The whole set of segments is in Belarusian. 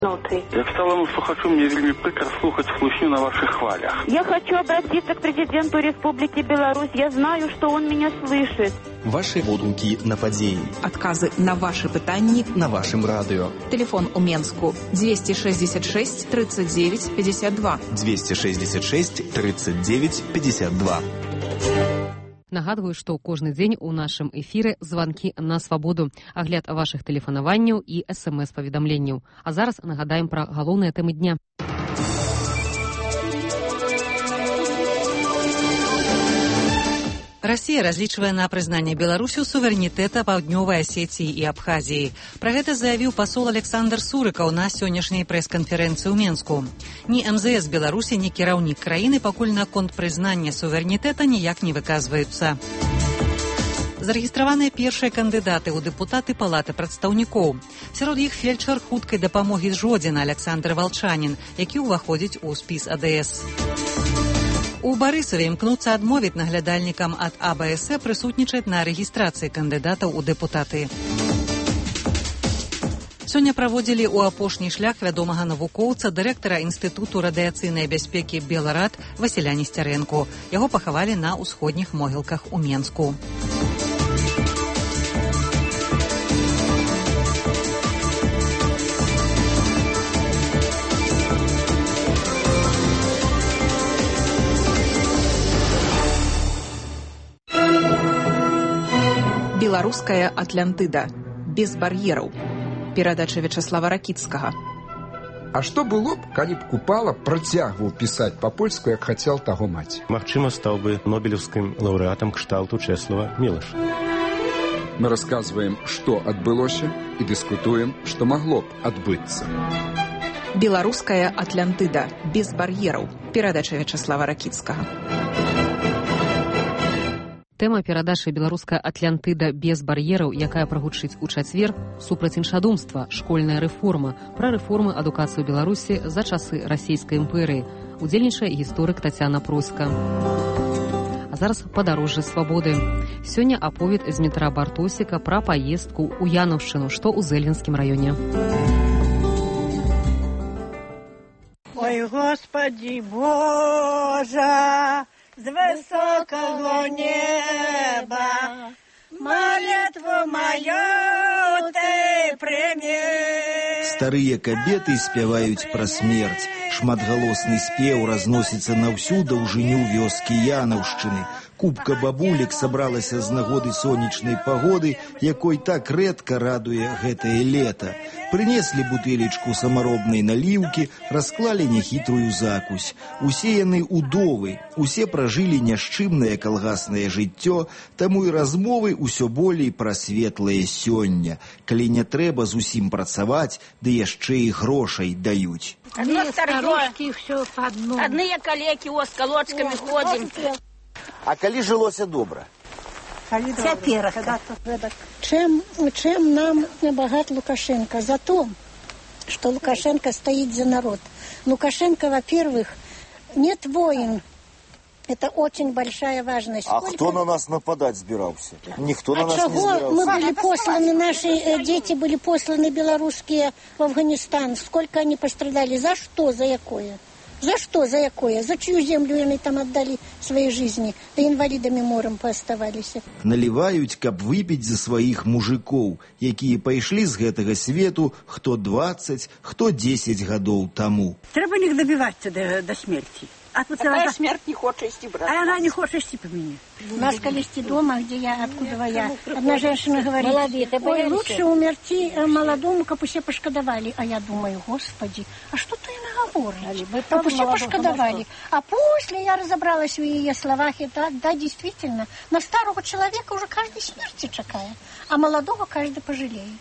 Як сталому слухачу, мне вельмі прикро слухать слушню на ваших хвалях. Я хочу обратиться к президенту Республики Беларусь. Я знаю, что он меня слышит. Ваши водгуки на падзеі. Адказы на ваши пытанні на вашым радыё. Телефон у Менску 266 39 52. 266 39 52. Нагадваю, што кожны дзень у нашым эфіры званкі на свабоду, агляд вашых тэлефанаванняў і СМС-паведамленняў. А зараз нагадаем пра галоўныя тэмы дня. Россия различивая на признание Беларусью суверенитета Паўднёвай Осетии и Абхазии. Про это заявил посол Александр Сурыкаў на сегодняшней пресс-конференции у Менску. Ни МЗС Беларуси, ни кіраўнік краіны пакуль наконт признания суверенитета ніяк не выказваюцца. Зарэгістраваныя першыя кандыдаты ў дэпутаты палаты прадстаўнікоў. Сярод іх фельчар хуткай дапамогі з Жодзіна Александр Валчанін, які ўваходзіць у спіс АДС. У Барысаве імкнуцца адмовіць наглядальнікам ад АБС прысутнічаць на рэгістрацыі кандыдатаў у дэпутаты. Сёння праводзілі ў апошні шлях вядомага навукоўца, дырэктара Інстытуту радыяцыйнай бяспекі Беларад Васіля Несцярэнку. Яго пахавалі на ўсходніх могілках у Менску. Беларуская Атлантыда. Без бар'ераў. Перадача Вячаслава Ракіцкага. А што было б, калі б Купала працягваў пісаць па-польску, як хацеў таго маці? Магчыма, стаў бы нобелеўскім лаўрэатам кшталту Чэслава Мілаша. Мы расказваем, што адбылося, і дыскутуем, што магло б адбыцца. Беларуская Атлантыда. Без бар'ераў. Перадача Вячаслава Ракіцкага. Тэма перадачы «Беларуская Атлантыда без бар'ераў», якая прагучыць у чацвер, супраць іншадумства, школьная рэформа, пра рэформы адукацыі ў Беларусі за часы расійскай імперыі. Удзельнічае гісторык Тацяна Проська. А зараз падарожжа свабоды. Сёння аповед з метра Бартосіка пра паездку ў Янаўшчыну, што ў Зэльвінскім раёне. Ой, Господи Боже, з высокого неба молитву мою ты прими. Старыя кабеты спяваюць пра смерць. Шматгалосны спеў разносіцца на ўсю даўжыню вёскі Янаўшчыны. Купка бабулек сабралася з нагоды сонечнай пагоды, якой так рэдка радуе гэтае лета. Прынеслі бутэлечку самаробнай наліўкі, расклалі няхітрую закусь. Усе яны удовы, усе пражылі няшчымнае калгаснае жыццё, таму і размовы ўсё болей пра светлае сёння, калі не трэба зусім працаваць, ды яшчэ і грошай даюць. Одно старушки, все по одному. Одные калеки, с колодками ходим. А калі жылося добра? Цяпер. Чем нам богат Лукашенко? За то, что Лукашенко стоит за народ. Лукашенко, во-первых, нет войн. Это очень большая важность. А кто на нас нападать собирался? Никто на нас не собирался. Мы были посланы, наши дети были посланы белорусские в Афганистан. Сколько они пострадали? За что? За якое? За что? За якое? За чью землю они там отдали свои жизни? Да инвалидами морем пооставались. Наливаюць, каб выпіць за сваіх мужикоў, якія пайшлі з гэтага свету хто 20, хто 10 гадоў таму. Трэба них добиваться до смерти. А тут смерть не хочет идти, брат. А она не хочет идти по мне. У нас колести дома, где я, откуда я. Одна женщина говорит, ой, лучше умерти молодому, как все пошкодовали. А я думаю, Господи, а что ты наговорили? Как все пошкодовали. А после я разобралась в ее словах, и да, действительно, на старого человека уже каждый смерти чекает, а молодого каждый пожалеет.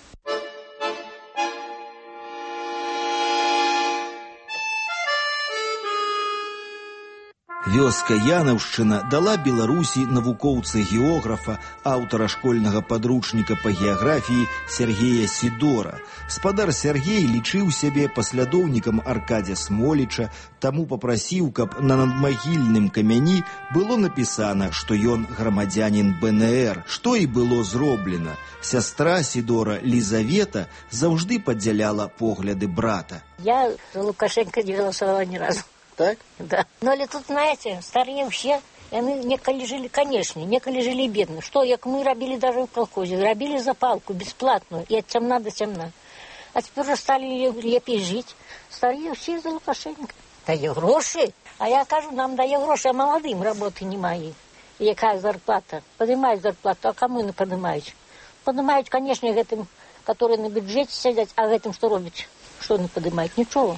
Вёска Янаўшчына дала Беларусі навукоўца-географа, аўтара школьнага падручніка па геаграфіі Сергея Сідора. Спадар Сергей лічыў сябе паслядоўнікам Аркадзя Смоліча, таму папрасіў, каб на надмагільным камяні было напісана, што ён грамадзянін БНР, што і было зроблена. Сястра Сідора Лизавета заўжды падзяляла погляды брата. Я за Лукашенко не голосовала ни разу. Так? Да. Но тут, знаете, старые все, они неколи жили, конечно, неколи жили бедно. Что, як мы робили даже в колхозе, робили за палку бесплатную, и от темна до темна. А теперь уже стали лепей жить. Старые все за Лукашенко. Дає гроши. А я кажу, нам дає гроши, а молодым работы немає. И какая зарплата? Поднимают зарплату, а кому не поднимают? Поднимают, конечно, этим, которые на бюджете сидят, а этим что робить? Что не поднимают? Ничего.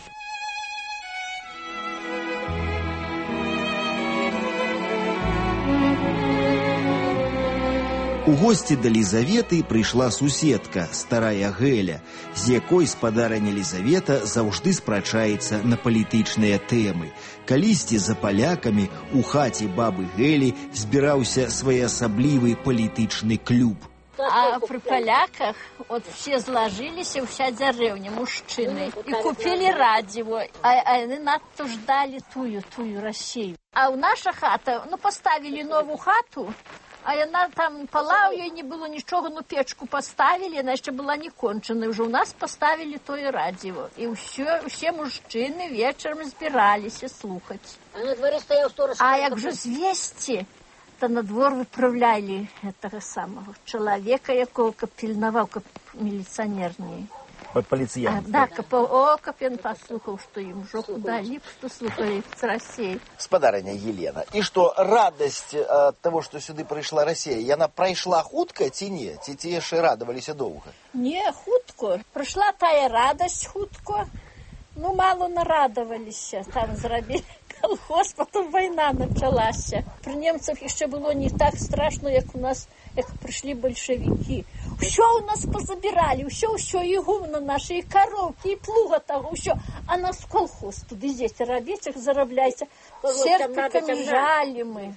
У госці да Лізаветы прыйшла суседка, старая Гэля, з якой спадарыня Лізавета заўжды спрачаецца на палітычныя тэмы. Калісьці за палякамі у хаце бабы Гэлі збіраўся своеасаблівы палітычны клуб. А при поляках вот все сложились, вся деревня, мужчины, и купили радио, а они надто ждали тую Россию. А у наша хата, поставили новую хату, а она там пола у її не було нічого, печку поставили, вона ще була не кончена. Вже у нас поставили то і радіо. І всі мужчини вечором збиралися слухати. А на дворі стояв сторож. А як же звісті, то на двор виправляли того самого чоловіка, якого пильновал, міліціонерний. Полициянт. Да, Капен послухал, что им жопу дали, что слухали с Россией. Спадарыня Елена, и что радость от того, что сюда пришла Россия, она прошла хутко, ці не? Ці яшчэ радовались долго? Не, хутко. Прошла тая радость хутко. Мало нарадовались. Там зробили колхоз, потом война началась. При немцах еще было не так страшно, как у нас, как пришли большевики. Все у нас позабирали, все, и гумна наши, и коровки, и плуга того, все. А нас в колхоз туди здесь робите, заробляйте. Серпиками жали мы,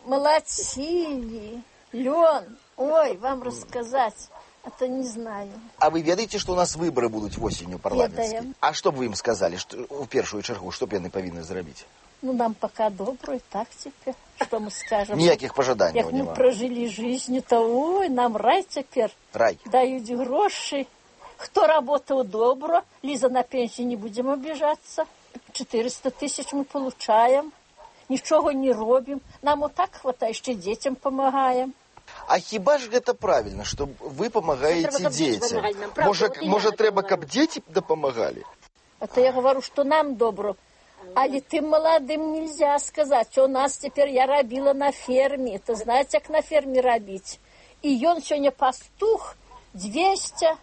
молотили, лен. Ой, вам рассказать, это не знаю. А вы ведаете, что у нас выборы будут осенью парламентские? Ведаем. А что бы вы им сказали, что в первую чергу, что бы они повинны зробить? Нам пока добро, и так теперь, что мы скажем. Ніяких пожаданий як нема. Мы прожили жизнь, то ой, нам рай теперь. Рай. Дают гроши. Кто работал добро, Лиза, на пенсии не будем обижаться. 400 тысяч мы получаем. Ничего не робим. Нам вот так хватает, еще детям помогаем. А хіба ж гэта правильно, что вы помогаете детям? Может, треба, каб дети допомагали? Это я говорю, что нам добро. Але тем молодым нельзя сказать. У нас теперь, я робила на ферме. Это знаете, как на ферме робить? И он сегодня пастух 200-150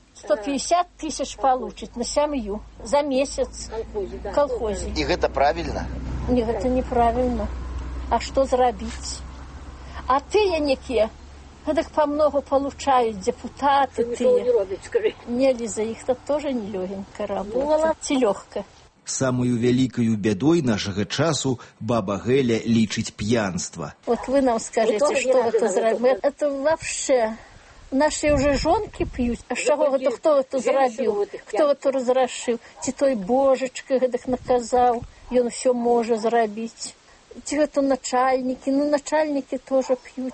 тысяч получит на семью за месяц в колхозе. И это правильно? Нет, это неправильно. А что зробить? А ты, некие, так помного получают депутаты. Не, Лиза, их-то тоже не легенько работа. Легко. Самую вялікаю бядой нашага часу баба Гэля лічыць п'янства. Вот вы нам скажите, что это зробили? Это вообще... Наши уже жонки пьют. А что это, кто это зробил? Кто это разрешил? Ці той божечка гэтак наказал, и он все может зробить. Ці это начальники, начальники тоже пьют.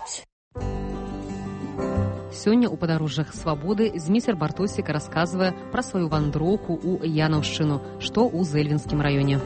Сёння ў падарожжах свабоды зміцер Бартосік расказвае пра сваю вандроўку ў Янаўшчыну, што ў Зэльвінскім раёне.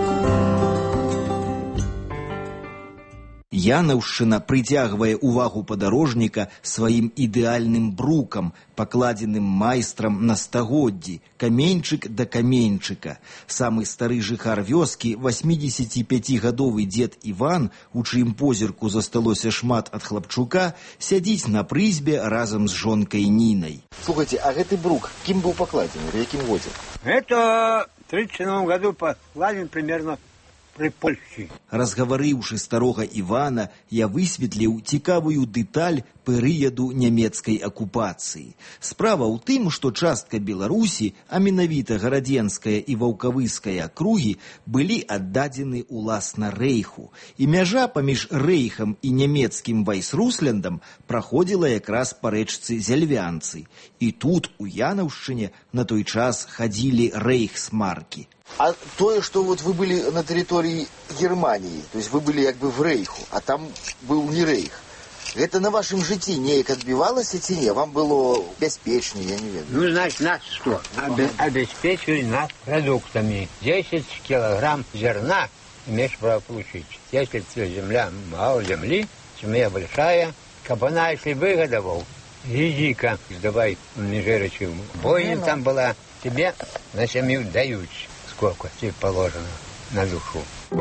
Янаўшчына прыцягвае ўвагу падарожніка сваім ідэальным брукам, пакладзеным майстрам на стагоддзі, каменьчык да каменьчыка. Самы стары жыхар вёскі, 85-гадовы дзед Іван, у чыім позірку засталося шмат ад хлапчука, сядзіць на прызбе разам з жонкай Нінай. Слухайте, а гэты брук кім быў пакладзены, в якім годзе? Это в 1937 году покладен примерно при Польші. Разгаварыўшы старога Івана, я высветліў цікавую дэталь перыяду нямецкай акупацыі. Справа ў тым, што частка Беларусі, а менавіта гарадзенская і ваўкавыская акругі, былі аддадзены уласна рэйху. І мяжа паміж рэйхам і нямецкім вайсрусляндам праходзіла якраз па рэчцы Зяльвянцы. І тут, у Янаўшчыне, на той час хадзілі рэйхсмаркі. А тое, что вот вы были на территории Германии, то есть вы были как бы в рейху, а там был не рейх, это на вашем житті неяк отбивалось ці не? Вам было бяспечнее, я не ведаю. Ну, значит, нас что? Обеспечили нас продуктами. 10 килограмм зерна имеешь право получить. Если земля, мало земли, семья большая, кабана, если выгодовал, иди-ка, давай межерычу. Бойня там была, тебе на семью дают. Сколько тебе положено на душу.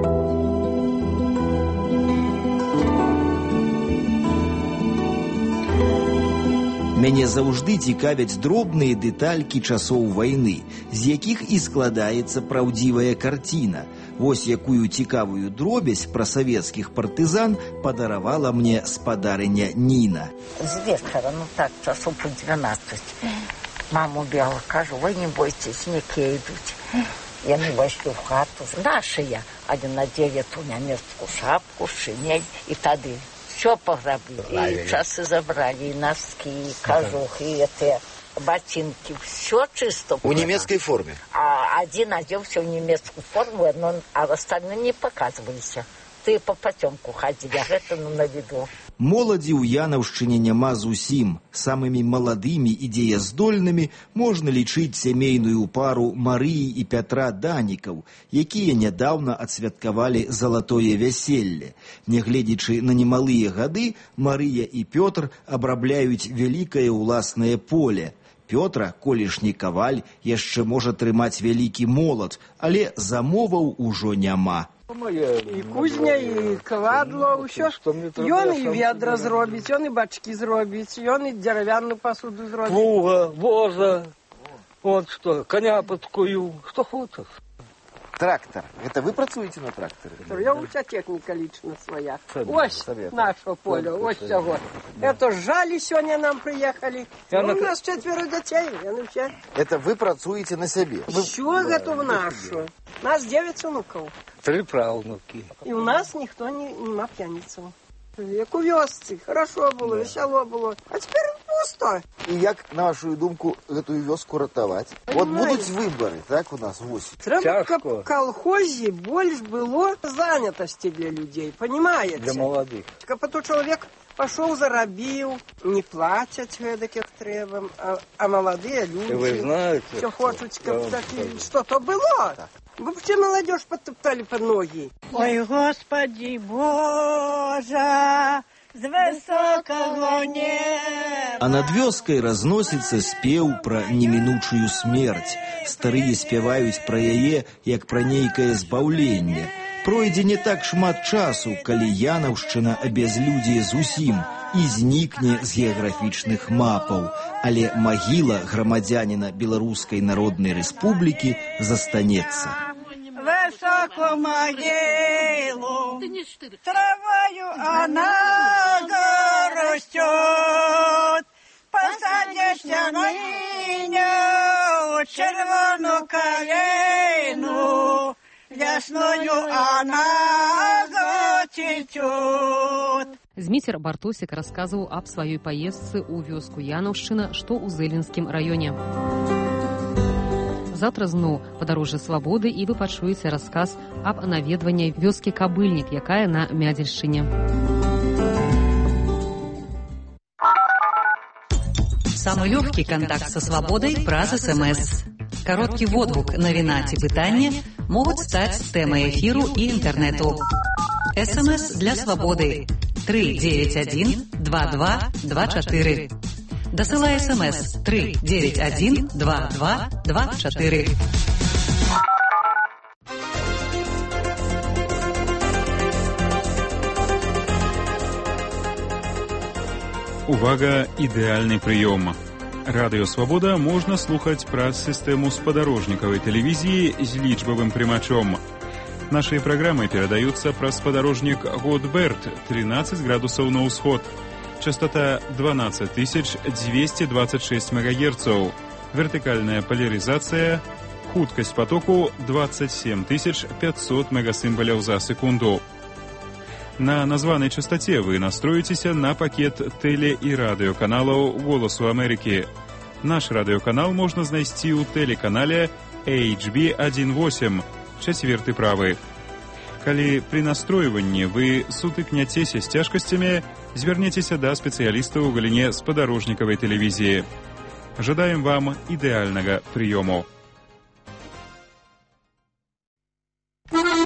Мяне заўжды цікавяць дробныя дэталькі часоў вайны, з якіх і складаецца праўдзівая карціна. Вось якую цікавую дробязь пра савецкіх партызан падаравала мне спадарыня Ніна. З вечара, так, часоў по 12. Маму бегала, кажу, вы не бойтесь, некі ідуць. Яны вайшлі в хату. Нашыя, они надели ту нямецкую шапку, шинель, и тады все пограбили. И часы забрали, и носки, и кожухи, и эти ботинки. Все чисто. У немецкой форме? А один одел все в немецкую форму, а остальные не показывались. Ты по потемку ходили, а это на виду. Моладзі ў Янаўшчыне няма зусім. Самымі маладымі і дзеяздольнымі можна лічыць сямейную пару Марыі і Пятра Данікаў, якія нядаўна адсвяткавалі залатое вяселле. Нягледзячы на немалыя гады, Марыя і Пётр абрабляюць вялікае ўласнае поле. Пётра, колішні каваль, яшчэ можа трымаць вялікі молат, але замоваў ужо няма. І кузня, і кавадло, ўсё. Ён і ведра зробіць, ён і бачкі зробіць, ён і дзеравяную посуду зробіць. Плуга, воза, вот что, коня подкую, что хочешь. Трактор. Это вы працуете на тракторе? Я у тебя техника лично своя. Ось наше поле, ось всего. Это жали сегодня нам приехали. У нас 4 детей. Это вы працуете на себе? Все готово наше. У нас 9 внуков. 3 правнуки. И у нас никто не мав пьяницу. Як у вёсцы, хорошо было, весело было. А теперь пусто. И як, на вашу думку, эту вёску ратаваць? Вот будут выборы, так, у нас восень. Треба, каб в колхозе больше было занятости для людей, понимаете? Для молодых. Каб то человек пошел, заробил, не платят эдак, как треба, а молодые люди вы знаете, все хотят, каб что-то было. Вы все молодежь подтоптали под ноги. Ой, Господи Боже, з высокого неба. А над вёскай разносіцца спеў пра немінучую смерць. Старыя спяваюць пра яе, як пра нейкае збаўленне. Пройдзе не так шмат часу, калі Янаўшчына абязлюдзее зусім і знікне з геаграфічных мапаў, але магіла грамадзяніна Беларускай Народнай Рэспублікі застанецца. Высоко могилу, травою она растет, посадишь ныне червону калину, весною она зацветет. Зміцер Бартосік расказваў аб сваёй паездцы ў вёску Янаўшчына, што ў Зэлінскім раёне. Завтра зноў падарожжа свабоды, і вы пачуеце расказ аб наведванні вёскі Кабыльнік, якая на Мядзельшчыне. Самый легкий контакт со свободой праз СМС. Короткий водгук, навіна ці пытанне могуць стаць тэмай эфіру і інтэрнэту. СМС для свободы 391-2224. Дасылай СМС 391-2224. Увага, ідэальны прыём. Радыё Свабода можна слухаць праз сістэму спадарожнікавай тэлевізіі з лічбавым прымачом. Наши программы передаются праз спадарожнік Годберт, 13 градусов на ўсход. Частота 12226 МГц. Вертикальная поляризация. Хуткость потоку 27500 мегасимволяў за секунду. На названной частоте вы настроитесь на пакет теле- и радиоканалов «Голосу Америки». Наш радиоканал можно знайсці ў телеканале HB18, 4 правы. Калі при настройванні вы сутыкняцеся з цяжкасцямі, звярнецеся да спецыяліста ў галіне спадарожнікавай тэлевізіі. Жадаем вам ідэальнага прыёму.